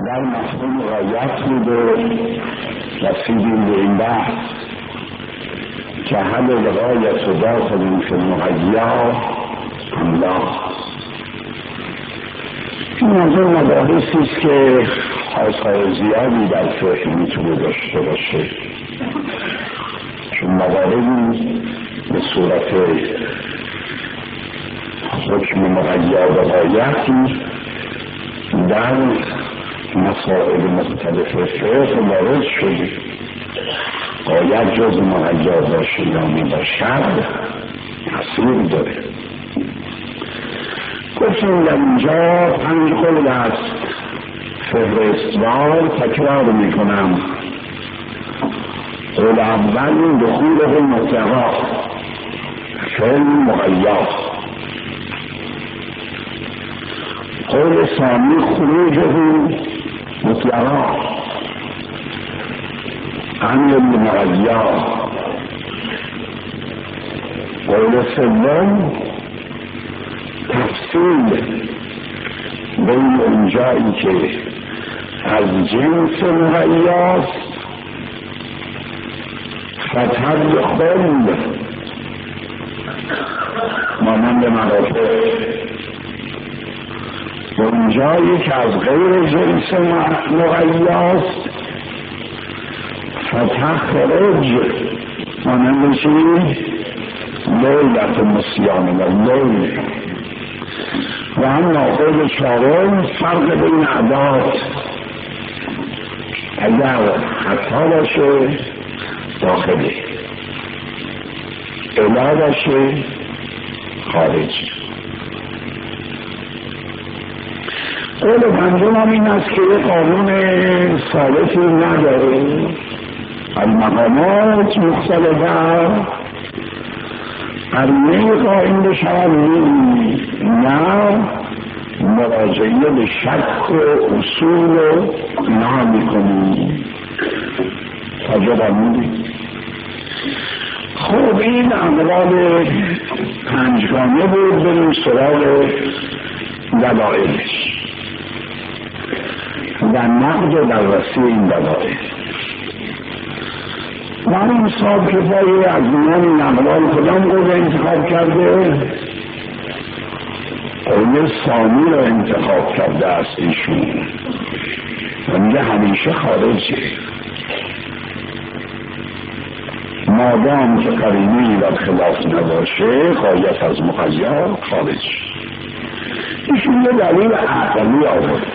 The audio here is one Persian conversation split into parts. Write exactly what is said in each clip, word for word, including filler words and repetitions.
در مفهوم غایت بود و رسیدیم به این بحث که هل الغایت و داخل فی المغیا الله. این از اون مباحثی است که خواستهای زیادی در فقه میتونه داشته باشه، چون مواردی به صورت حکم مغیا و غایتی در مسائل مختلف فقه وارد شده. غایت جز مغیا باشه یا نباشد تأثیر داره. گفتیم در اینجا پنج قول از فهرستوار تکرار میکنم. قول اول دخول مطلقا فعل مغیا، قول ثانی خروجه مطلقا عن المغیا، قول سوم تفصیل بین اونجایی که از جنس مغیاست فتدخل مانند مراتب، اونجایی که از غیر جنس مغیاست فتخرج مانند چی؟ لیلت مسیان و لیل. و هم قول چهارم فرق بین اعداد، اگر خطا باشه داخلی، الا باشه خارج. قول پنجم هم این است که یه قانون ثابتی نداره، المقامات مختلفه قرینه قائم بشود نه مراجعه به شک و اصول و اینا میکنی تاجه برمونی. خب این اقوال پنجگانه بود. بریم سراغ دلائلش و نقد و بررسی این دلائل. معلوم صاحب کفایی از میان نقلان کدام قول انتخاب کرده؟ قول ثانی رو انتخاب کرده است ایشون و میگه همیشه خارجه، مادام که قرینه‌ای و خلاف نباشه غایت از مغیا خارج. ایشون یه دلیل عقلی آورده.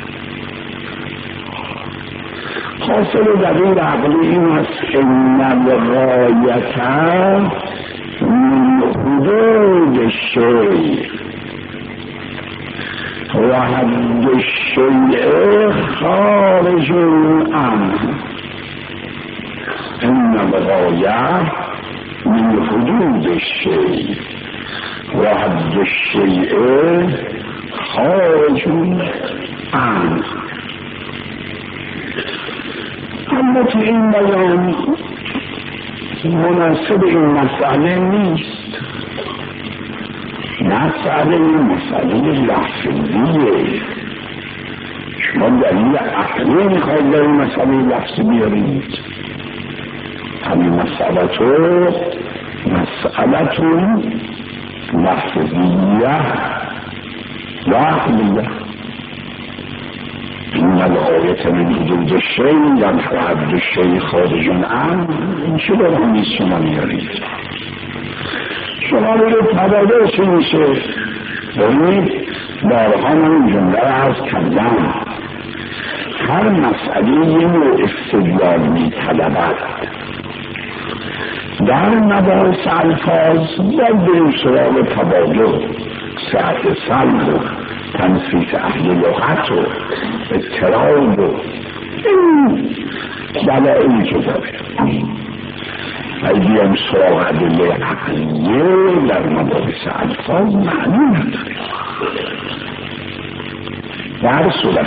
حاصل دلیل عقلی این است ان الغایت من حدود الشیء و حد الشیء خارج عنه. ان الغایه من حدود الشیء و حد الشیء خارج عنه. البته این بیان مناسب این مسئله نیست. مسئله این مسئله لفظیه. شما دلیل عقلی میخواید در این مسئله لفظی بیارید. همین مسئله تو مسئله تو لفظیه و عقلیه. این الغایت من حدود الشیء و حد الشیء خارج عنه. این چه داره نیست شما میارید؟ شما رو تبادل چی میشه؟ ببینید بارها من این جمله را عرض کردم. هر مسئله یه نوع استدلال میطلبد. در مباحث الفاظ باید بریم سراغ تبادل، صحت سلب، تنصیص اهل لغت و اضطراب و این دلائلی که داره. اگه هم سراغ ادله عقلیه در مباحث الفاظ معنی نداره. در صورت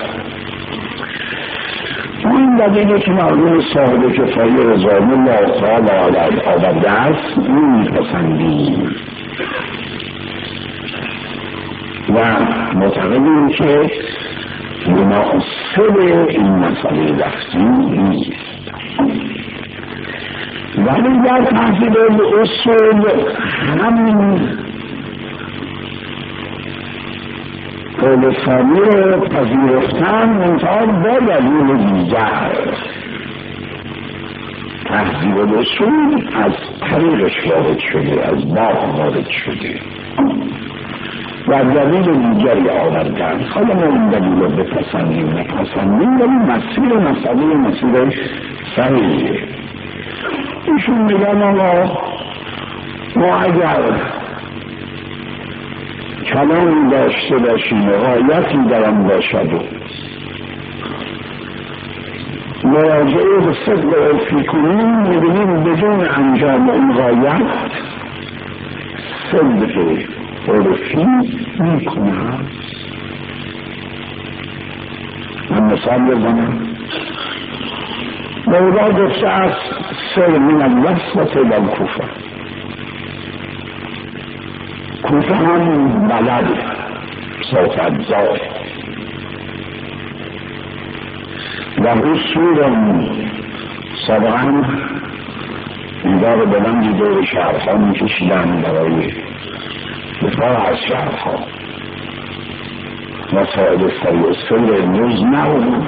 این دلیلی که معلوم صاحب کفایی رضوان الله تعالی علیه آورده است این میپسندیم و معتقدیم که مناسب این مسئله لفظی نیست. ولی در تحصیل اصول همین قول ثانی رو پذیرفتن منتها با دلیل دیگر. تحصیل اصول از طریقش وارد شده، از باب وارد شده و دلیل دیگری آوردن. حالا ما این دلیل رو بپسندیم نپسندیم ولی مسیر مسئله مسیر صحیحه. ایشون میگن آقا ما اگر کلامی داشته باشیم غایتی در آن باشد و مراجعه به صدق عرفی کنیم میبینیم بدون انجام این غایت صدق عرفی میکنم. من مثال بزنم. مولا گفته است سر من الوسط الى الکوفه. کوفه هم بلد صوت اجزای و رسول سابقا دیدار بلندی دور شهرها میکشیدن برای دفاع از شهرها. وسائل سریع السیر امروز نبود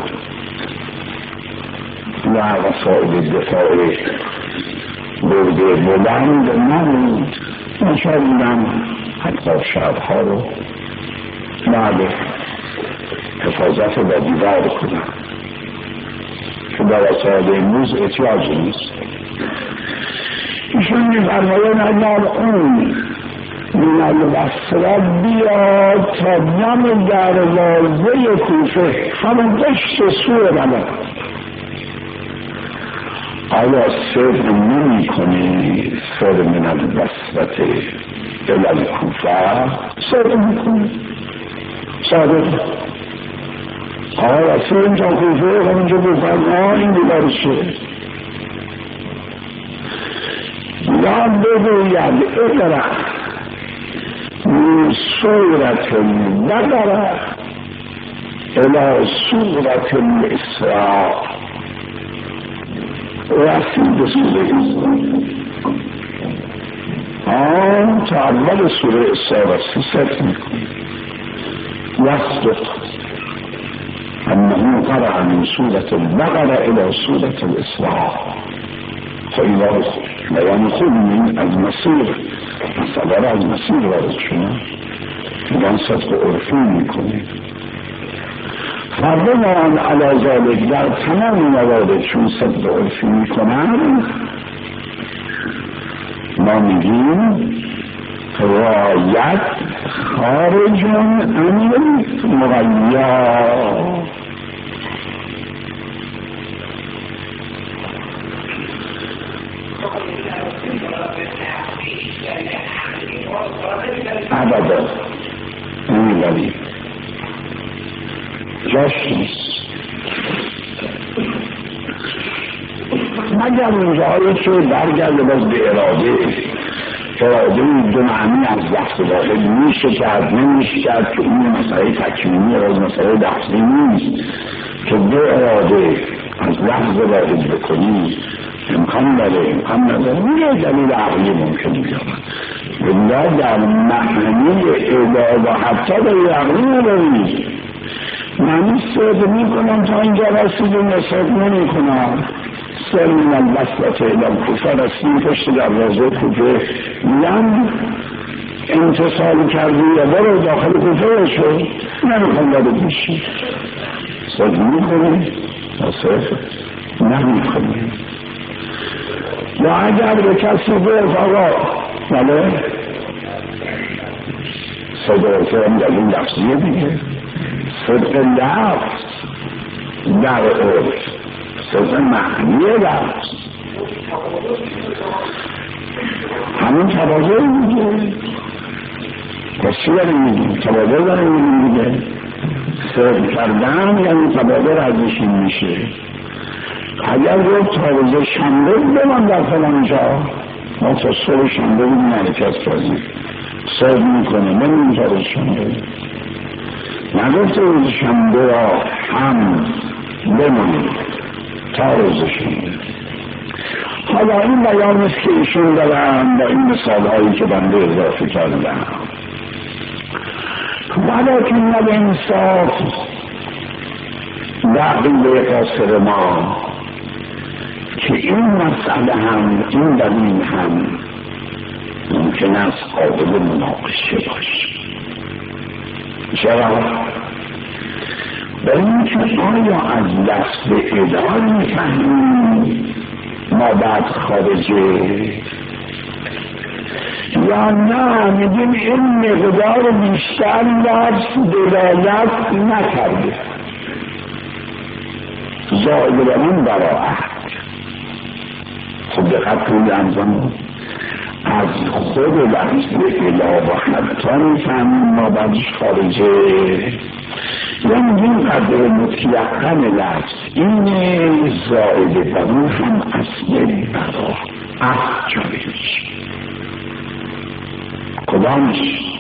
و وسائل دفاع برده بلند نبود. نشاریدن حتی شهرها رو بعد حفاظت با دیوار کنن که در وسائل امروز احتیاج نیست. ایشون می‌فرمایند اگر اون من البصره بیاد تا دم دروازه کوفه همون دشت سوی بلد آیا صدق نمی کنی سر من البصره الى الکوفه صدق میکنی صادق آیا رسول اینجا کوفه همونجا بفرم آه این دیدارشه یا بگوید اقرأ من سورة البقرة الى سورة الاسراء رسید سوره اسراء آن تا اول سوره اسراء رسید ست میکنی یصدق انه قرأ من سورة البقرة الى سورة الاسراء. خیلی خوب بیان خوب این از مسیر مسئله را از مسیر وارد شما میگن صدق عرفی میکنید. فردمان علی ذالک در تمام موارد چون صدق عرفی میکنن ما میگیم رایت خارج عن المغیر. ابدا نمیداری جاش نیست مگر اونجایی که برگرده باز به اراده اراده دو معنی از لفظ واحد میشه کرد نمیشه کرد که این مسئله تکمیلی از مسئله لفظی نیست که دو اراده از لفظ واحد بکنی امکان داره امکان نداره یه دلیل عقلی ممکنه بیارن بلا در معنی ادا و حتی در عقلی نداری. معنی صدق میکنم تا اینجا رسیدیم و صدق نمی کنم سر من البصره الى الکوفه رسیدیم پشت دروازه کوفه میگم انتصال کردی یا برو داخل کوفه شد نمیخوام داده بیشی صدق میکنی و صدق نمیکنی. یا اگر به کسی گفت آقا بله صدق هم در این لفظیه دیگه صدق لفظ در عرف صدق معنی لفظ همون تبادل میگه کسی داریم میگیم تبادل داریم میگیم دیگه صدق کردن یعنی تبادل ازشین میشه. اگر گفت تا روز شنبه بمان در فلان جا ما تا صبح شنبه بودیم حرکت کردیم صدق میکنه نمیم تا روز شنبه نگفته روز شنبه را هم بمانید تا روز شنبه. حالا این بیان است که ایشون دارن با این مثال هایی که بنده اضافه کردم. ولیکن نب انصاف دقیقه قاصر ما که این مسئله هم این دلیل هم ممکن است قابل مناقشه باشه. چرا؟ به اینکه آیا از لفظ ادعا میفهمیم ما بعد خارجه یا نه میگیم این مقدار بیشتر لفظ دلالت نکرده ظاهرا براعت. خب دقت کنید انجام از خود لفظ اله و حتی میفهمیم ما بعدش خارجه یعنی این قدر مطلقاً لفظ این زائده برون هم اصل براعت جاری میشه. کدامش؟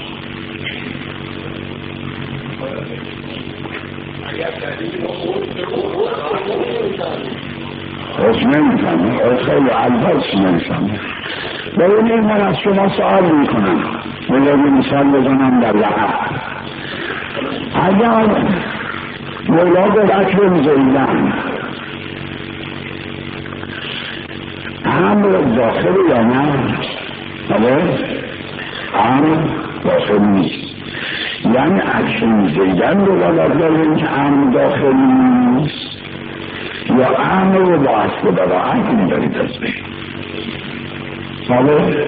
خوش نمیفهمه خیلی الباس نمیفهمه. ببینید من از شما سوال میکنم بذارید مثال بزنم در لحظه. اگر مولا بکر زیدن امر داخل یا نه؟ بله؟ امر داخل نیست یعنی اکشن زیدن رو باید داریم که امر داخل نیست یا امر رو با اصل براعت میدارید از بین. بله؟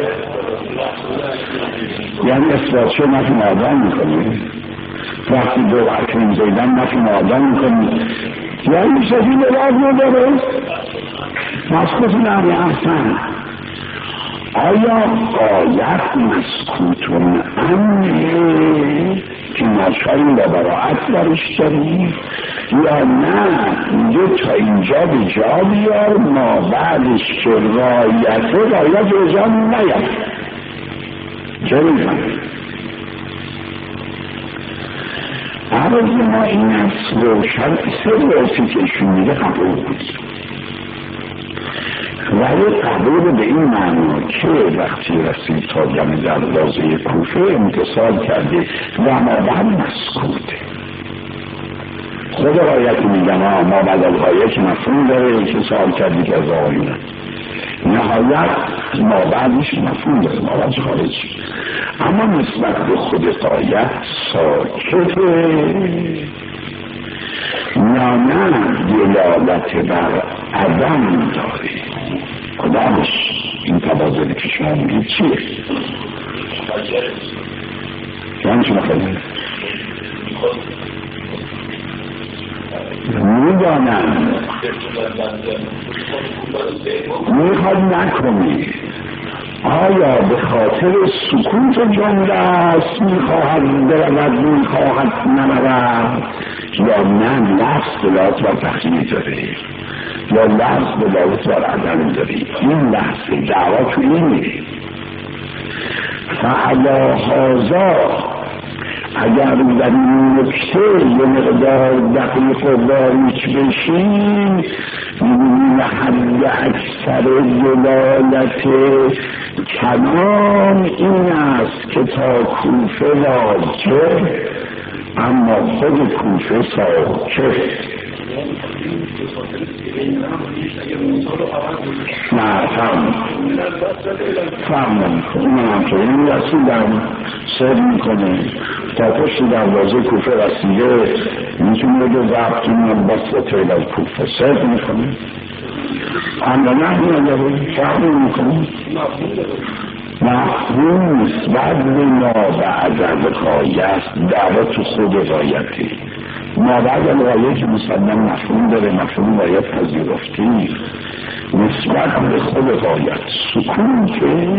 یعنی اثبات شو نفی معادن میکنید وقتی دو اکشن زیدن نفی معادن میکنید یعنی سفید راز نداره مسکوت نمی احسن. آیا قایت مسکوتون امنه که نشایی با براعت برش داریم یا نه میگه تا اینجا به جا بیار ما بعدش که رایته رایت رجا نیاد چه میزن عرض ما این است روشن سه روشی که ایشون میگه قبول بودیم ولی قبول به این معنا که وقتی رسید تا جمع دروازه کوفه امتصال کرده و ما بعد مسکوته. خود رایت میگن ما بعد از رایت مفهوم داره که سوال کردی که از آقایونه نهایت ما بعدش مفهوم داره ما بعدش خارج اما نسبت به خود رایت ساکته یا نه دلالت بر عدم داره. کدامش این تبادل که شما میگید چیه؟ یعنی شما خیلی میدانم میخواد نکنی آیا به خاطر سکوت جمله است میخواهد برود میخواهد نرود یا نه لفظ دلالت بر تخییل داره یا لفظ دلالت بر عدم داره. این لحظه دعوا تو اینه فعلا هازا اگر در این نکته یه مقدار دقیق و باریک بشیم میبینیم حد اکثر دلالت کلام این است که تا کوفه واجه اما خود کوفه ساکت. نه فهم فهم نمیکنه من همطور این رسیدم سر میکنه تا پشت دروازه کوفه رسیده میتونه بگه ضبط من بس و تیل از کوفه سر میکنه اما نه نداره فهم میکنه مفهوم نسبت به ما بعد از غایت دعوا تو خود غایته ما بعد از غایت که مسلمان مفهوم داره مفهوم غایت پذیرفتی نسبت به خود غایت سکون که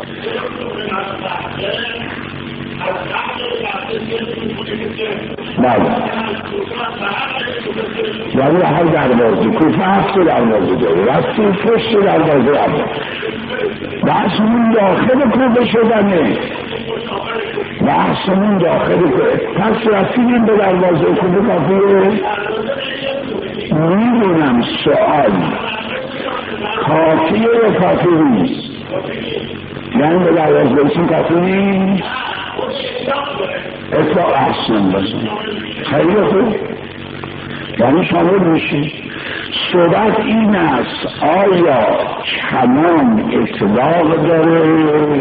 بله یعنی هر دروازه کوفه هفت دروازه داره رفتی پشت دروازه اول بحث اون داخل کوفه شدنه بحثمون داخل که پس رسیدیم به دروازه کنه کافیه. میدونم سؤال کافیه یا کافی نیست؟ یعنی به دروازه بسیم کافی نیست؟ اطلاق احسن بسیم خیلی خوب، یعنی شامل میشی. صورت این است آیا کلام اطلاق داره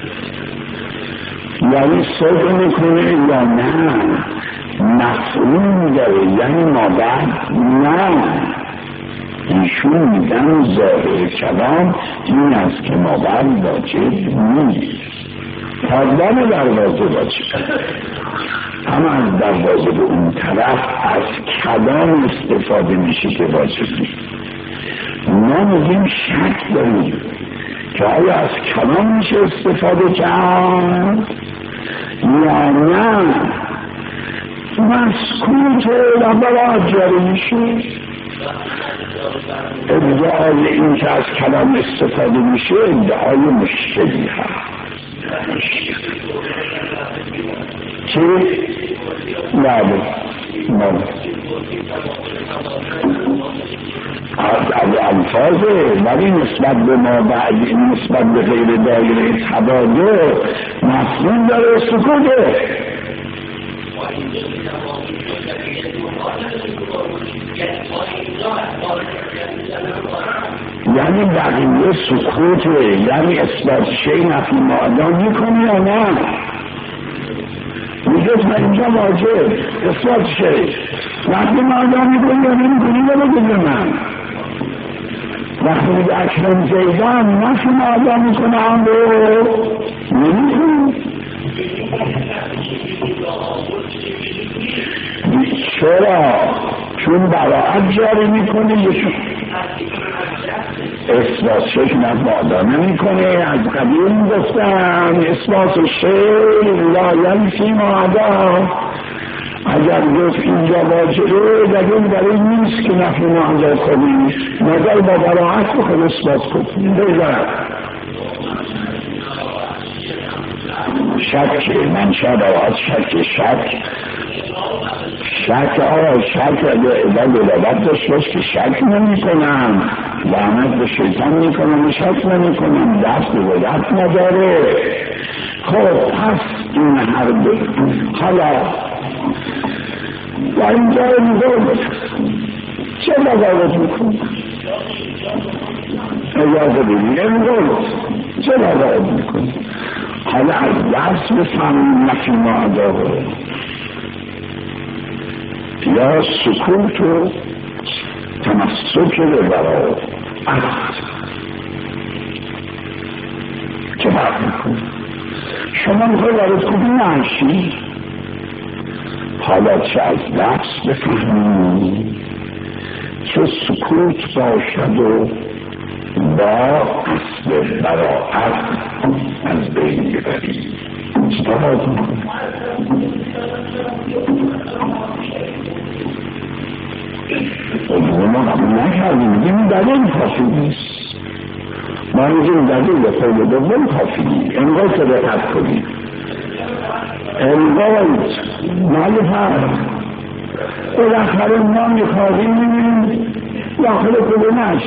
یعنی صدق میکنه یا نه مفهوم داره یعنی مابعد نه. ایشون میگن ظاهر کلام این است که مابعد واجب نیست، پردن دروازه واجب، اما از دروازه به اون طرف از کلام استفاده میشه که واجب نیست. ما میگیم شک داریم که آیا از کلام میشه استفاده کرد یا نه مسکوت و برای جاری میشه. ادعای این که از کلام استفاده میشه ادعای مشکلی هست که بله بله از الفاظه، ولی نسبت به ما بعد نسبت به غیر دایره تبادل مفهوم داره سکوته. یعنی بقیه سکوته، یعنی اثبات شیء نفی معدا میکنه یا نه؟ میگه من اینجا واجب اثبات شیء نفی معدا میکنه یا نمیکنه یا بگه من وقتی میگه اکرم زیدان نفی معدا میکنه هم رو نمیکنه. چرا؟ چون براعت جاری میکنه یکون اثبات شیء نفادا نمیکنه. از قدیم گفتم اثبات شیء لا ینفی معدا. اگر گفت اینجا واجبه در این برای نیست که نفی معدا کنی، مگر با براعت بخواد اثبات کنی. بگرد شک من شباعت شک شک شک آقا شک اگر دلالت داشت باش که شک نمی کنم لعنت به شیطان می کنم شک نمی کنم دست دلالت نداره. خب پس این هر دو حالا و اینجا میگم چه نظارت میکنم اجازه ببین امروز چه نظارت میکنم. حالا از درس بفهمیم نفی معدا یا سکوت و تمسک به برای عهد چه فرق میکنه؟ شما میخوای وارد کنی نشی. حالا چه از درس بفهمیم چه سکوت باشد و با اصل براعت از بین ببریم. استفاده میکنه ما قبول نکردیم میگیم دلیل کافی نیست. ما میگیم دلیل قول دوم کافی نیست. انگاه که دقت کنیم انگاه معلوم بالاخره ما میخواهیم داخل کلونش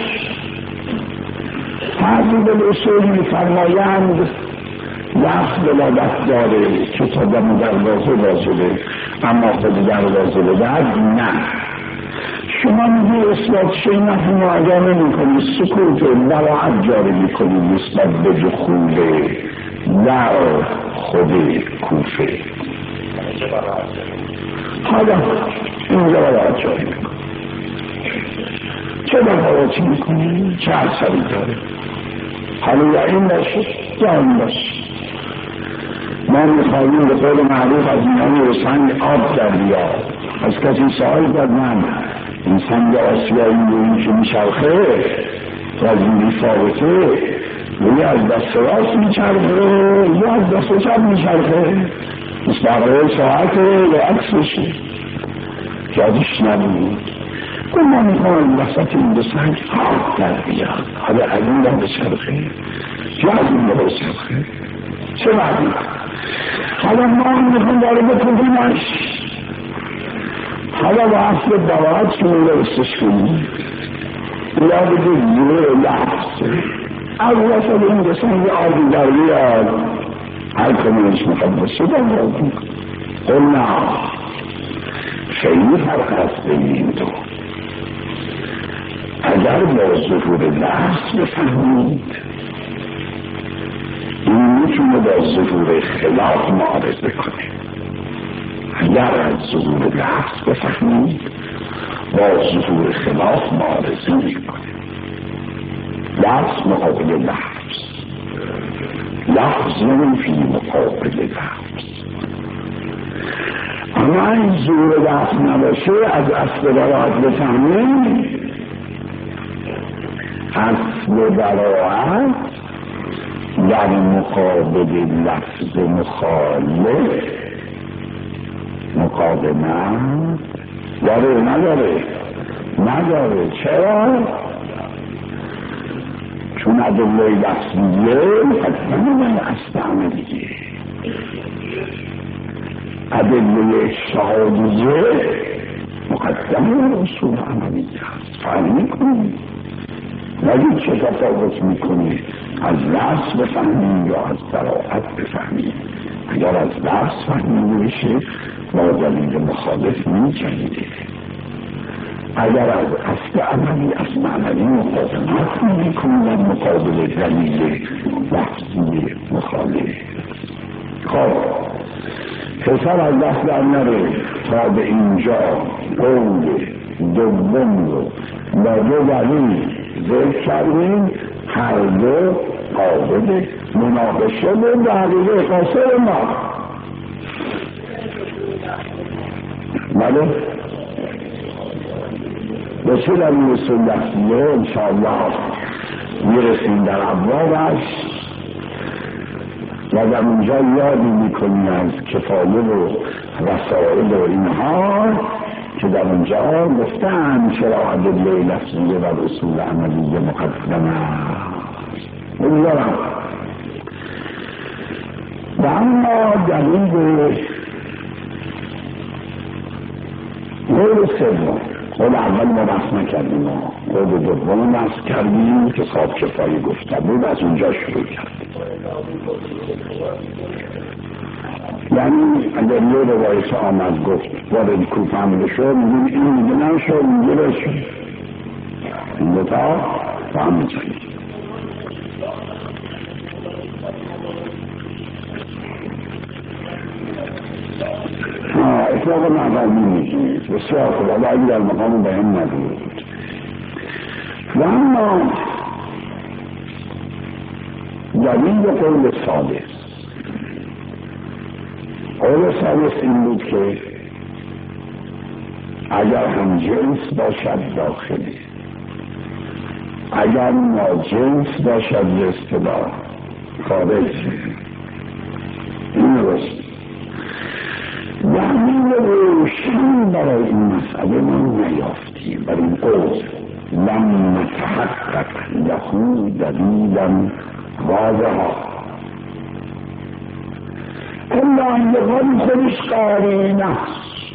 تعدیل اصول میفرمایند وقت ولادت داره که تا دم دروازه واجبه اما خود دروازه بدهد نه. شما میگه اثبات شیء نفی معدا نمی‌کنی، سکوت براعت جاری می‌کنی نسبت به دخول در خود کوفه. حالا اینجا براعت جاری می‌کنی. چه براعتی می‌کنی؟ چه اثری داره؟ حالا یا این باشه یا این باشه. ما می‌خواهیم به قول معروف از میان سنگ آب در بیاد. از کسی سوال کرد من این سنگ آسیایی این که میچرخه و از این بیفاوته یا از دست راست میچرخه یا از دست چپ میچرخه مستقره ساعته یا عکسشه جادش نبود. گفت ما میخواهم وسط این دو سنگ آب در بیاد. حالا از این را بچرخه یا از این را بچرخه چه وقتی حالا ما میخوام داره بکنیمش، حالا با اصل دوات که میرستش کنیم یا بگه یه لحظ از وسط این قسم یه آبی در بیاد هر کنونش مقدسه در باید قلنا خیلی فرق هست بین این دو. اگر با ظهور لحظ بفهمید این میتونه با ظهور خلاف معارضه کنه. اگر از ظهور لحظ بفهمید با ظهور خلاف معارضه میکنه. لحظ مقابل لحظ، لحظ فی مقابل لحظ. اما این ظهور لحظ نباشه از اصل براعت بفهمید. اصل براعت در مقابل لفظ مخالف مقادمت داره نداره؟ نداره. چرا؟ چون ادله لفظیه مقدمه اصل عملیه، ادله اجتهادیه مقدمه اصول عملیه است. فهم میکنید؟ ولی چه تفاوت میکنید از لفظ بفهمید یا از براعت بفهمید؟ اگر از لفظ فهمیده بشه با دلیل مخالف میجنگه، اگر از اصل عملی از معنی مقاومت میکنه مقابل دلیل لفظی مخالف. خب پسر از دست در نره تا به اینجا قول دوم رو با دو دلیل ذکر کردیم، هر دو قابل مناقشه و دقیقه قاصر ما. بله به چه دلیل سنتیه انشاءالله میرسیم در ابوابش و در اونجا یادی میکنیم از کفایه و رسائل و اینها که در اونجا گفتن چرا ادله لفظیه و اصول عملیه مقدمه بگذارم. و اما دلیل قول سوم، قول اول ما بحث نکردیم، قول دوم بحث کردیم که صاحب کفایه گفته بود، از اونجا شروع کردیم. یعنی اگر یه روایت آمد گفت وارد کوفه حمله شد، میگیم این میگه نشد، میگه بشد، این دوتا با هم میجنگیم. اطلاق مقامی میگیم بسیار خوب، ولی اگه در مقام بهم ندید. و اما دلیل قول ثالث، قول ثالث این بود که اگر هم جنس باشد داخلی، اگر ناجنس باشد به اصطلاح خارج، این رست دلیل روشن برای این مسئله ما نیافتیم. بر این قول لم نتحقق له دلیلا واضحا الا ان یقال خودش قرینه است.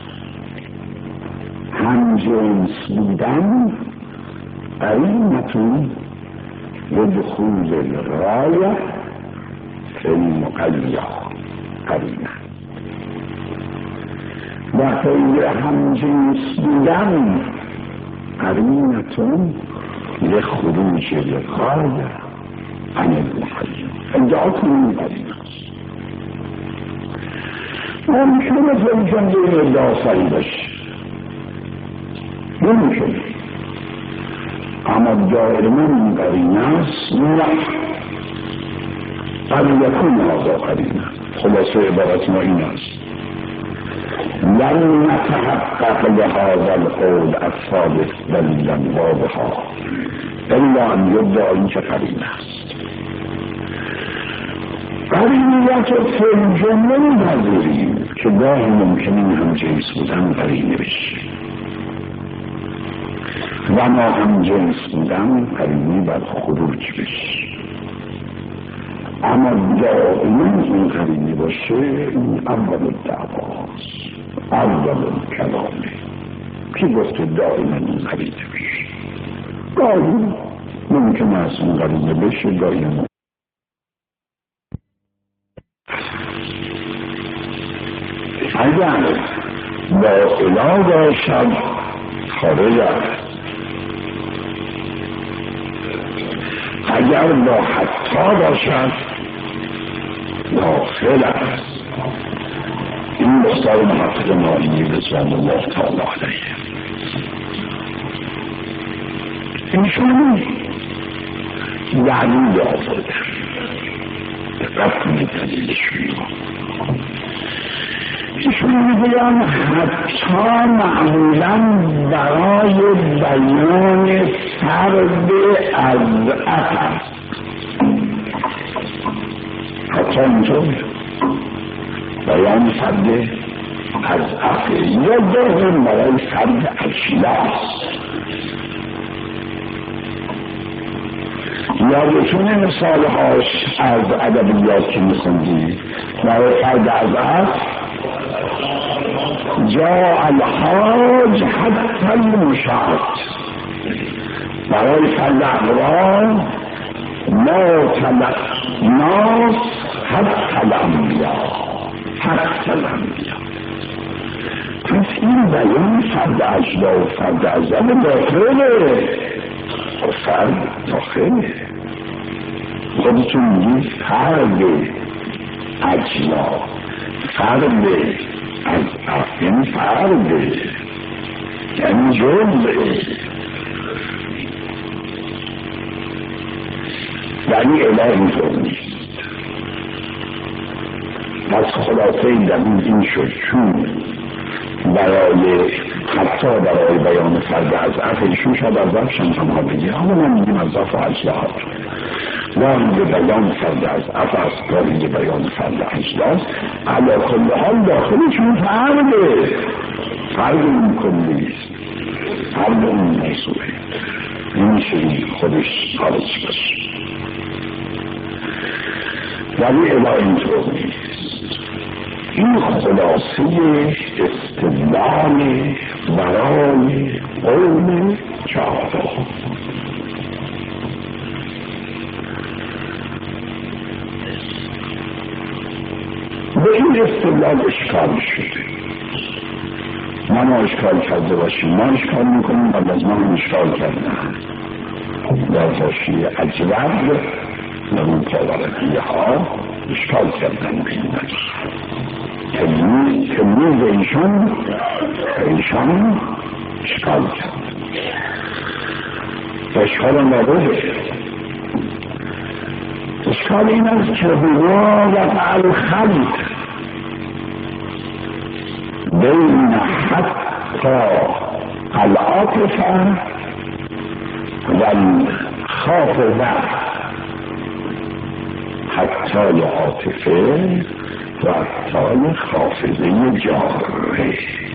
هم جنس بودن قرینتون لدخول الغایه فی المقید قرینه و غیر همجنس بودن قرینتون لخروج الغایه عن المحرم. ادعا کنیم قرینه است. ممکنه فیلشن دین ادعا صحیح باشه، نمیکنه، اما دائما این قرینه است. نه قد یکون هذا قرینه. خلاصه عبارت ما این است لن نتحقق لهذا القول الثالث دلیلا واضحا الا ان یدعا این که قرینه است. قرینیت فی جمله می‌پذیریم که گاهی ممکن این هم جنس بودن قرینه بشه و ما هم جنس بودن قرینه بر خروج بشه. اما دائما این قرینه باشه، این اول دعواست، اول کلامه. کی گفته دائما این قرینه بشه؟ گاهی ممکن است این قرینه بشه، گاهی ممکن. اگر با اله باشد خارج است، اگر با حتی باشد داخل است. این مختار محقق نائینی رضوان الله تعالی علیه ایشون دلیل آورده، دقت کنید دلیلشون. ایشون میگویم حتی معمولا برای بیان فرد از اثر، حتی اینطور بیان فرد از اثر یا داریم برای فرد اجلاس. یادتونه مثال هاش از ادبیات که میخوندی برای فرد از اثر؟ جاء الحاج حتی المشاهد، برای فرد اقوام ما تلق ناس حتی الانبیاء، حتی الانبیاء. پس این بیان فرد اجلا و فرد ازل داخله و فرد داخله. خودتون میگید فرد اجلا، فرد از اصلا فرده، یعنی جزء، یعنی اله اینطور نیست. پس خلاصه این دلیل این شد چون برای حتی برای بیان فرد از افعشون شد از افشن هم بگه همه من میگیم از اف اجلاس گاهی بیان فرد از اف است، گاهی بیان فرد اجلاس. علا کل حال داخلشون فرده، فرد اون کلیست، فرد اون موضوعه، نمیشه خودش خارج باشه. ولی اله اینطور نیست. این خلاصه استدلال برای قول چهارم. به این استدلال اشکال شده. ما اشکال کرده باشیم، ما اشکال میکنیم، بعد از ما اشکال کردن در حاشیه اجوب و اون پاورقیه ها اشکال کردن به این مجلس. تلمیز ایشان ایشان اشکال کرد. اشکال نداره. اشکال این است که هوا و فعل خلق بین حتی العاطفه و الخافضه، حتی العاطفه و حتی خافضه جاره.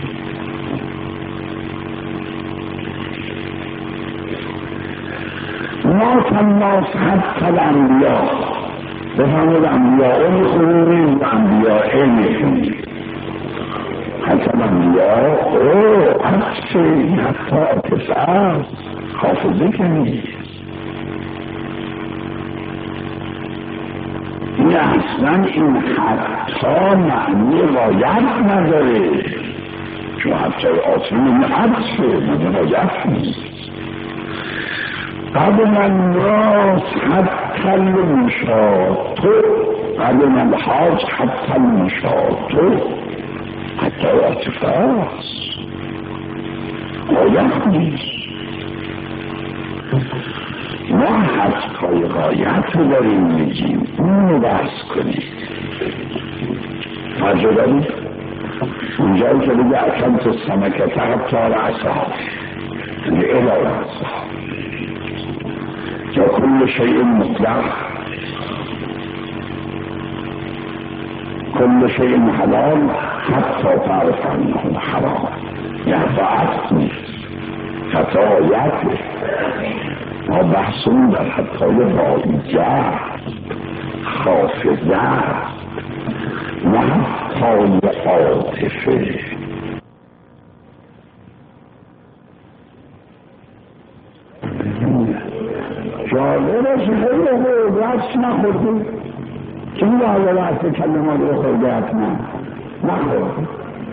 ما تناس حتی الانبیاء، بفهمید انبیاء میخونیم و انبیاء میخونیم. حتی الانبیاء او عطفه، این حتی عطفه است، خافضه که نیست. این اصلا این حتی معنی غایت نداره، چون حتی عاطفه این عطفه معنی غایت نیست. بعد من راس حتی المشاطو، بعد من حاج حتی المشاطو، حتی عاطفه است، غایت نیست. ما حتی غایت رو داریم میگیم، اون رو بحث کنیم. مجرد داریم اونجایی که بگه اکل تو سمکت حتی رأسها، یعنی اله رأسها یا کل شیء مطلق، کل شیء حلال حتی تعرف انه حرام، یعنی حتی نیست، حتی آیت ما بحثون در حتی بایجه حافظه است نه حال عاطفه. جالب است خیلی خوب رقص نخوردی که این حالا وقت کلمات رو خورده حتما نخورد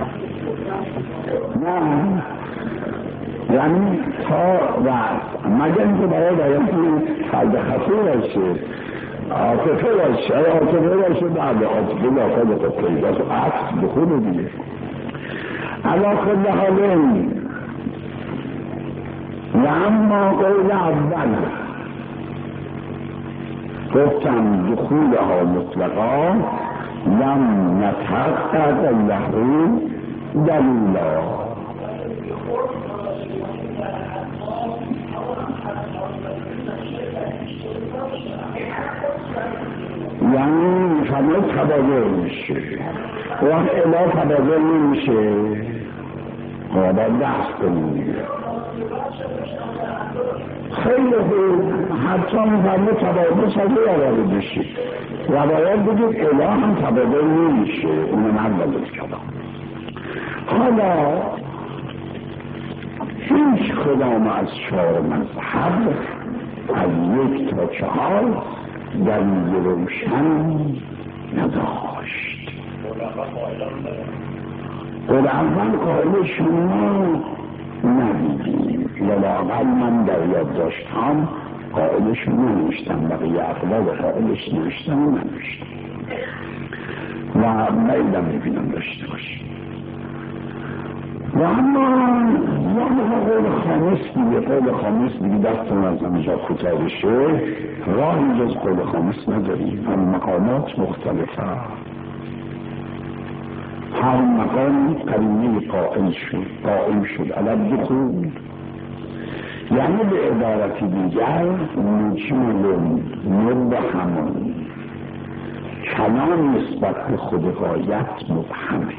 نه یعنی تا وقت مگر اینکه برای باید قلب خطور باشه عاطفه باشه عاطفه باشه بعد عاطفه داخل خود پیداست و عطف بخونه دیگه علا کل حالین و اما قول اول گفتم دخولها مطلقا لم نتحقق له دلیلا یعنی همه تبادل میشه وقت الا تبادل نمیشه باید دست کنیم خیلی خوب حتی همه تبادل سازه آواره بشید و باید بگید الا هم تبادل نمیشه اونم اولش کردم. حالا هیچ کدام از چهار مذهب از یک تا چهار دلیل روشن نداشت. قول اول قائلشون ندیدیم لااقل من در یاد داشتم قائلشون ننوشتم بقیه اخلاق قائلش نوشتم و ننوشتم و میلم میبینم داشته باشیم و اما یعنی قول خامس دیگه قول خامس دیگه دستون از همجا کوتاه بشه راهی جز قول خامس نداریم. هم مقامات مختلفه هر مقام قرینه قائل شد قائم شد علی دخول یعنی به عبارت دیگر مجمل مبهم کلام نسبت به خود غایت مبهمه.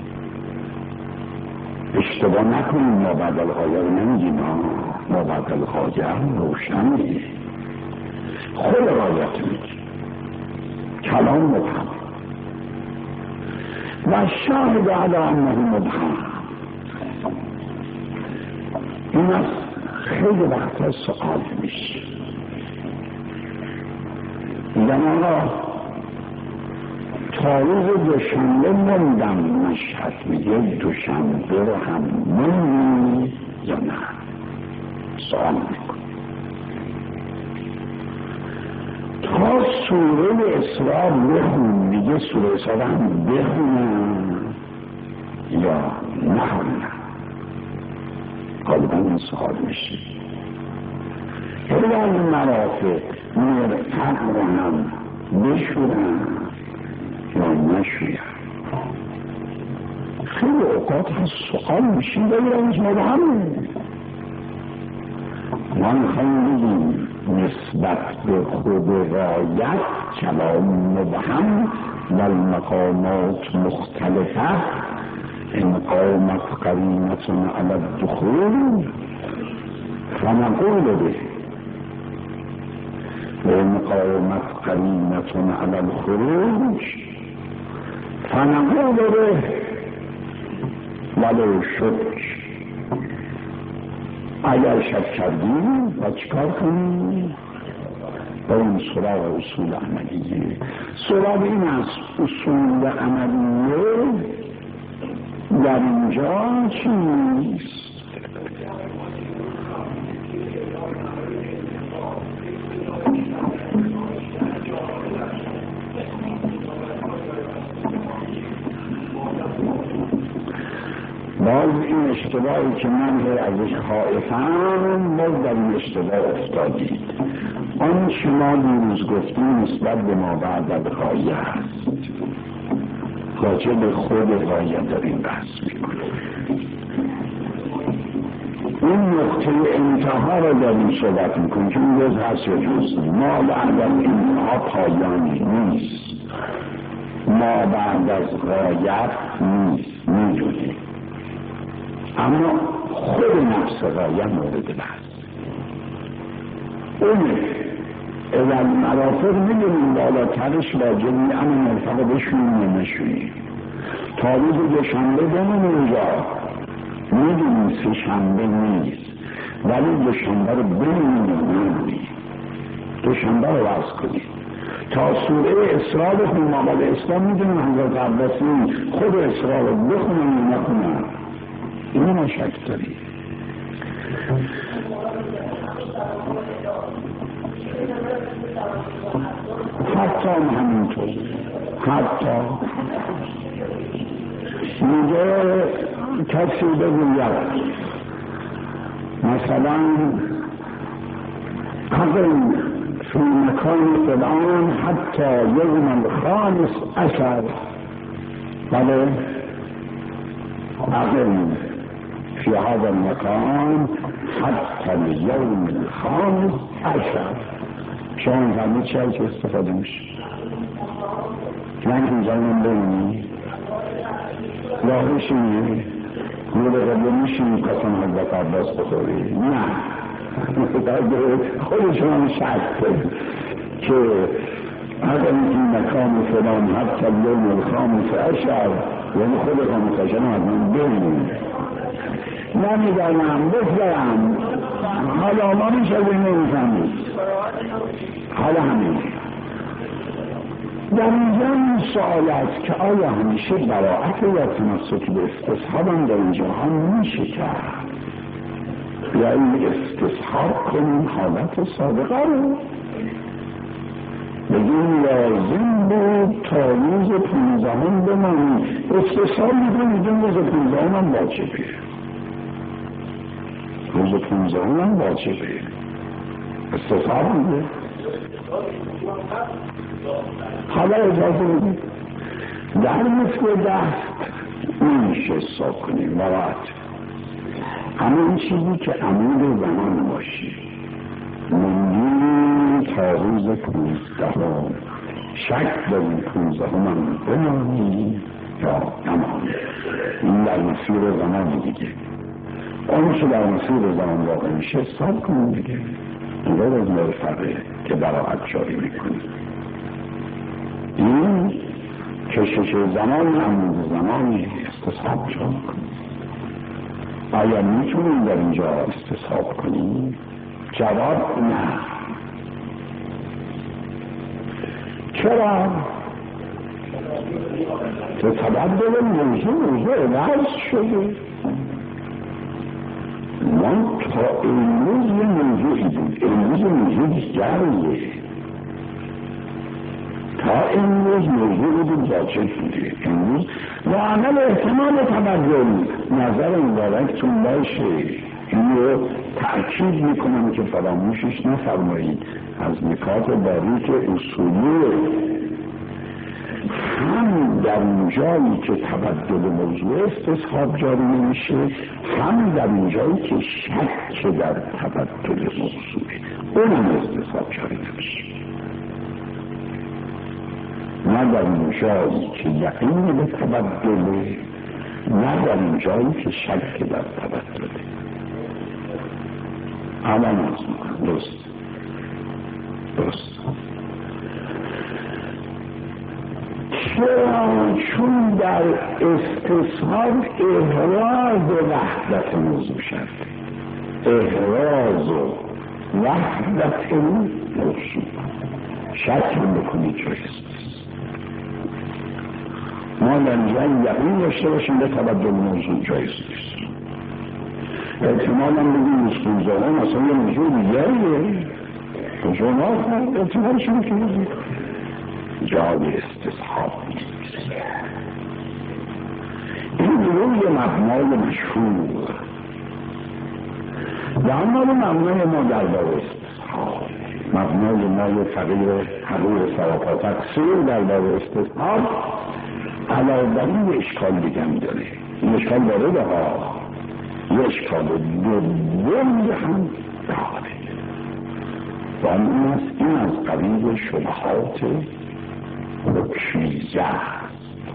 اشتباه نکنیم ما بعد الغایه رو نمیگیم ما بعد الغایه روشن میگیم خود غایت میگیم کلام مبهم و شاهد علی انه مبهم این از خیلی وقتا سؤال میشه میگم آقا تا روز دوشنبه موندم مشهد میگه دوشنبه رو هم موندی یا نه سؤال میکن تا سوره اسراء بخون میگه سوره اسراء هم بخونم یا نخونم غالبا این سؤال میشه خیلی از مرافق مرتق رو هم بشورم یا نشویم خیلی اوقات هست سؤال میشیم بگیرم از مبهم ما میخوایم بگیم نسبت به خود غایت کلام مبهم و المقامات مختلفه ان قامت قرینة علی الدخول فنقول به وان قامت قرینة علی الخروج فنقول به ولو شک اگر شک کردیم و چکار کنیم با این سراغ اصول عملیه. سراغ این از اصول عملیه در اینجا چیست؟ باز این اشتباهی که من ازش خائفم باز در این اشتباه افتادید. آن شما دیروز گفتیم نسبت به ما بعد از غایه هست راجع به خود غایه داریم بحث میکنیم. این نقطه انتها رو داریم صحبت میکنیم که این روز هست یا جز ما بعد از انتها پایانی نیست ما بعد از غایت نیست میدونیم اما خود نفس غایه مورد بحث اونه اول مرافق میدونیم بالاترش واجبی اما مرتبه بشونیم یا نشونیم. تا روز دوشنبه بمون اونجا میدونیم سه شنبه نیست ولی دوشنبه رو بمونیم یا نمونیم. دوشنبه رو وضع کنیم تا سوره اسراء بخونیم. ما بعد اسلام میدونیم حضرت عباسی خود اسراء رو بخونم یا نخونم اینو ما شک داریم. حتی همینطور حتی میگه کسی بگوید مثلا اقیم فی مکان فلان حتی یوم الخامس عشر، بله اقیم فی هذا المکان حتی یوم الخامس عشر. شما همه چی که استفاده میشه من اینجا من ببینی راهشی یه دقیقه میشیم قسم حضرت عباس بخوری نه خود شما شک کنید که اگر این مکان فلان حتی یوم الخامس عشر یعنی خود خامس عشر از من ببینید نمیدانم بفرم حالا ما میشه نمیفهمید حالا همین در اینجا این سوال است که آیا همیشه براعت یا تمسک به استصحاب هم در اینجا هم میشه کرد یا این استصحاب کنیم حالت سابقه رو بگیم لازم بود تا روز پونزدهم بمانیم. استصحاب میگیم روز پونزدهم هم واجبه روز پونزدهم هم واجبه استصحاب میگه. حالا اجازه میدید در مثل دست نمیشه حساب کنیم براعت اما این چیزی که عمود زمان باشی مندیم تا روز پونزدهم شک داریم پونزدهم هم بمانیم یا نمانیم. این در مسیر زمان دیگه اون که در مسیر زمان واقع میشه حساب کنیم دیگه. این رو از مرفقه که براعت جاری میکنیم. این کشش زمان عمود زمانی استصحاب جاری کنیم. آیا میتونیم در اینجا استصحاب کنیم؟ جواب نه. چرا؟ به تبدل موضوع موضوع عوض شده. ما تا امروز یه موضوعی بود امروز موضوع دیگریه. تا امروز موضوع بود واجب بوده امروز و عمل احتمال تبدل نظر مبارکتون باشه. این رو تأکید میکنم که فراموشش نفرمایید از نکات باریک اصولی. هم در اون جایی که تبدل موضوع استصحاب جاری نمیشه هم در اون جایی که شک در تبدل موضوع اونم استصحاب جاری نمیشه. نه در اون جایی که یقین به تبدله نه در اون جایی که شک در تبدله. الان از میکنم درست درست چرا؟ چون در استصحاب احراز و وحدت موضوع شد. احراز و وحدت موضوع شک بکنید جایست. ما در اینجا یقین داشته باشیم به تبدل موضوع جایز نیست. احتمال هم بگیم اسکوزاران اصلا یه موضوع دیگریه کجا ما فرد احتمالشون که بگیم جای استصحاب نیست. این روی مبنای مشهور و اما مبنای ما در باب استصحاب مبنای ما فقیر حقوق سراپا تقصیر در باب استصحاب علاوه بر این اشکال دیگه هم داره. این اشکال داره ده ها یه اشکال دوم هم داره و این است این از قبیل شبهات رکیزه است.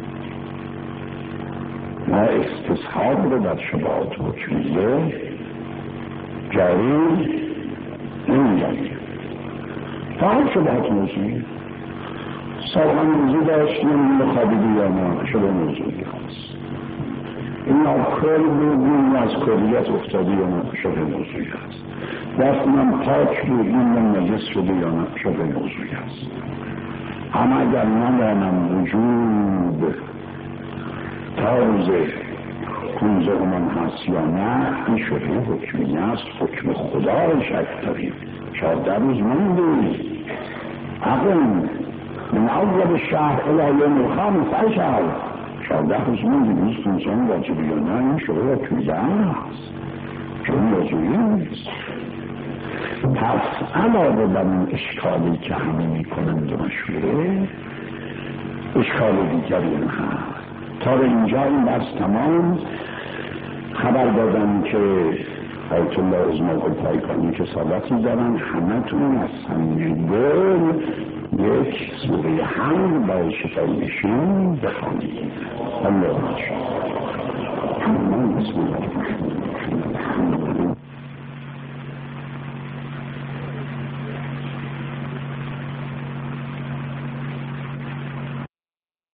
ما استصحاب رو در شبهات رکیزه جاری نمیدانیم فقط شبهات موضوعی سابقا موضوع داشتیم مخابیدی یا نه شبه موضوعی هست این کل بود از کلیت افتاده یا نه شبه موضوعی هست دست من پاک بود این من نجس شده یا نه شبه موضوعی هست اما اگر نمانم وجود تا روز پونزه من هست یا نه این شبه حکمی است حکم خدا رو شک داریم چهارده روز من بود عقل من اول شهر الى یوم الخامس عشر چهارده روز من دیویز پونزه واجبی یا نه این شبه حکمی است چون موضوعی نیست پس علاوه بر این اشکالی که همه می کنند و مشهوره اشکال دیگری هم هست تا به اینجا این بحث تمام خبر دادم که آیت الله عظمی الپایگانی که صحبتی دارن همه تون از همین گل یک سوره حمد با شفایشون بخوانید الله اکبر بسم الله